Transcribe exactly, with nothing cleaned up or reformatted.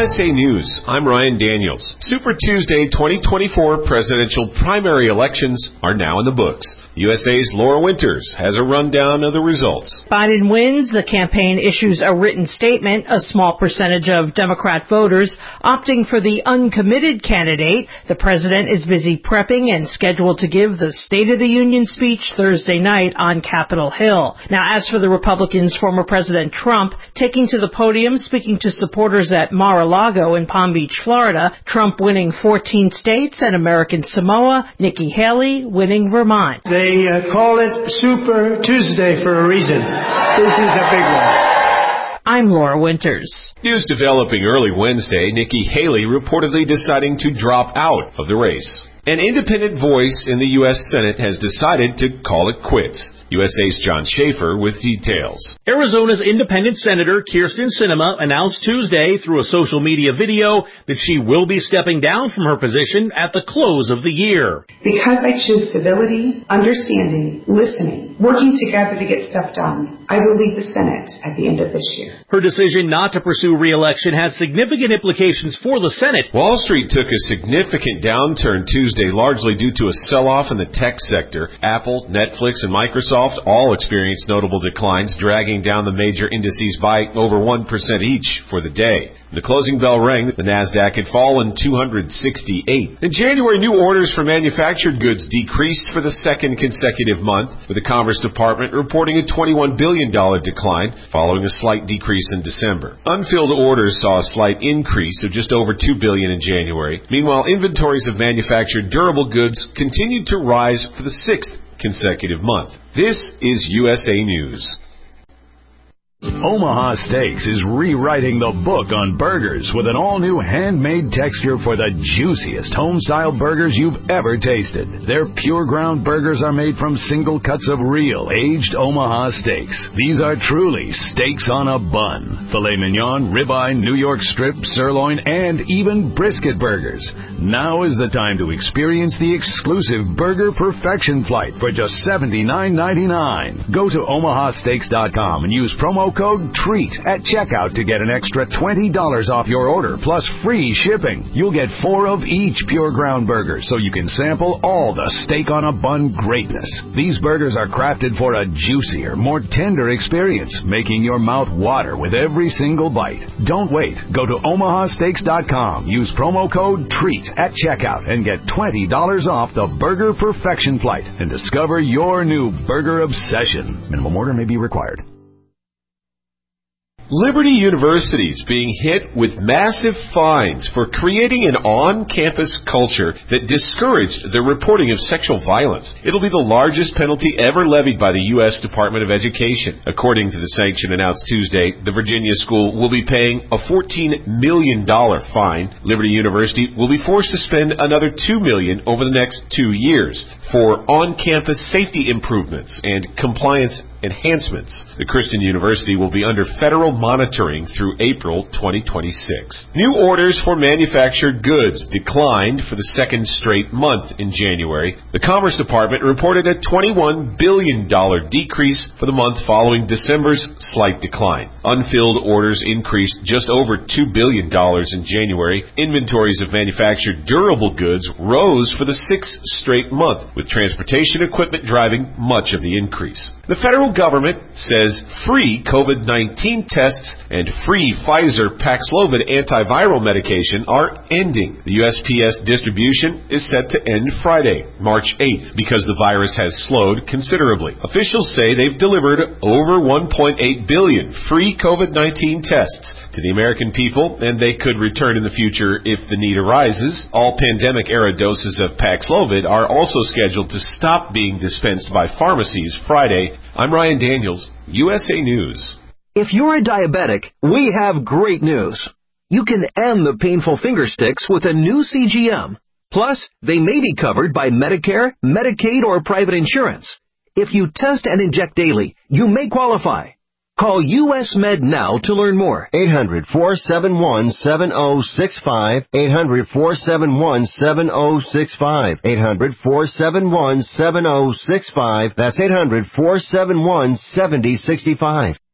S A News, I'm Ryan Daniels. Super Tuesday twenty twenty-four presidential primary elections are now in the books. U S A's Laura Winters has a rundown of the results. Biden wins. The campaign issues a written statement. A small percentage of Democrat voters opting for the uncommitted candidate. The president is busy prepping and scheduled to give the State of the Union speech Thursday night on Capitol Hill. Now, as for the Republicans, former President Trump taking to the podium, speaking to supporters at Mar-a-Lago in Palm Beach, Florida. Trump winning fourteen states and American Samoa. Nikki Haley winning Vermont. They uh, call it Super Tuesday for a reason. This is a big one. I'm Laura Winters. News developing early Wednesday, Nikki Haley reportedly deciding to drop out of the race. An independent voice in the U S Senate has decided to call it quits. U S A's John Schaefer with details. Arizona's independent Senator Kyrsten Sinema announced Tuesday through a social media video that she will be stepping down from her position at the close of the year. Because I choose civility, understanding, listening, working together to get stuff done, I will leave the Senate at the end of this year. Her decision not to pursue re-election has significant implications for the Senate. Wall Street took a significant downturn Tuesday, largely due to a sell-off in the tech sector. Apple, Netflix, and Microsoft all experienced notable declines, dragging down the major indices by over one percent each for the day. The closing bell rang. The NASDAQ had fallen two hundred sixty-eight. In January, new orders for manufactured goods decreased for the second consecutive month, with the Commerce Department reporting a twenty-one billion dollars decline, following a slight decrease in December. Unfilled orders saw a slight increase of just over two billion dollars in January. Meanwhile, inventories of manufactured durable goods continued to rise for the sixth consecutive month. This is U S A News. Omaha Steaks is rewriting the book on burgers with an all-new handmade texture for the juiciest home-style burgers you've ever tasted. Their pure ground burgers are made from single cuts of real, aged Omaha steaks. These are truly steaks on a bun. Filet mignon, ribeye, New York strip, sirloin, and even brisket burgers. Now is the time to experience the exclusive Burger Perfection Flight for just seventy-nine ninety-nine. Go to omaha steaks dot com and use promo code TREAT at checkout to get an extra twenty dollars off your order plus free shipping. You'll get four of each pure ground burger so you can sample all the steak on a bun greatness. These burgers are crafted for a juicier, more tender experience, making your mouth water with every single bite. Don't wait. Go to omaha steaks dot com. Use promo code TREAT at checkout and get twenty dollars off the Burger Perfection Flight and discover your new burger obsession. Minimum order may be required. Liberty University is being hit with massive fines for creating an on-campus culture that discouraged the reporting of sexual violence. It'll be the largest penalty ever levied by the U S Department of Education. According to the sanction announced Tuesday, the Virginia school will be paying a fourteen million dollars fine. Liberty University will be forced to spend another two million dollars over the next two years for on-campus safety improvements and compliance enhancements. The Christian University will be under federal monitoring through April twenty twenty-six. New orders for manufactured goods declined for the second straight month in January. The Commerce Department reported a twenty-one billion dollars decrease for the month following December's slight decline. Unfilled orders increased just over two billion dollars in January. Inventories of manufactured durable goods rose for the sixth straight month, with transportation equipment driving much of the increase. The federal government says free COVID nineteen tests and free Pfizer Paxlovid antiviral medication are ending. The U S P S distribution is set to end Friday, March eighth, because the virus has slowed considerably. Officials say they've delivered over one point eight billion free COVID nineteen tests to the American people, and they could return in the future if the need arises. All pandemic-era doses of Paxlovid are also scheduled to stop being dispensed by pharmacies Friday. I'm Ryan Daniels, U S A News. If you're a diabetic, we have great news. You can end the painful finger sticks with a new C G M. Plus, they may be covered by Medicare, Medicaid, or private insurance. If you test and inject daily, you may qualify. Call U S Med now to learn more. eight hundred, four seven one, seven oh six five. eight hundred, four seven one, seven oh six five. eight hundred, four seven one, seven oh six five. That's eight hundred, four seven one, seven oh six five.